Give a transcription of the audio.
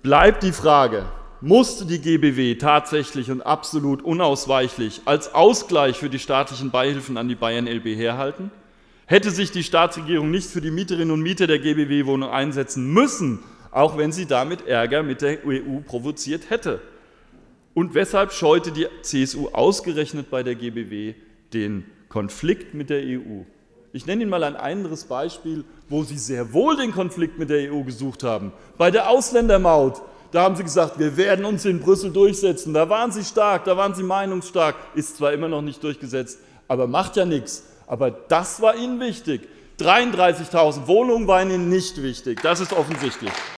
bleibt die Frage, musste die GBW tatsächlich und absolut unausweichlich als Ausgleich für die staatlichen Beihilfen an die Bayern LB herhalten? Hätte sich die Staatsregierung nicht für die Mieterinnen und Mieter der GBW-Wohnung einsetzen müssen, auch wenn sie damit Ärger mit der EU provoziert hätte? Und weshalb scheute die CSU ausgerechnet bei der GBW den Konflikt mit der EU? Ich nenne Ihnen mal ein anderes Beispiel, wo Sie sehr wohl den Konflikt mit der EU gesucht haben. Bei der Ausländermaut, da haben Sie gesagt, wir werden uns in Brüssel durchsetzen. Da waren Sie stark, da waren Sie meinungsstark. Ist zwar immer noch nicht durchgesetzt, aber macht ja nichts. Aber das war Ihnen wichtig. 33.000 Wohnungen waren Ihnen nicht wichtig. Das ist offensichtlich.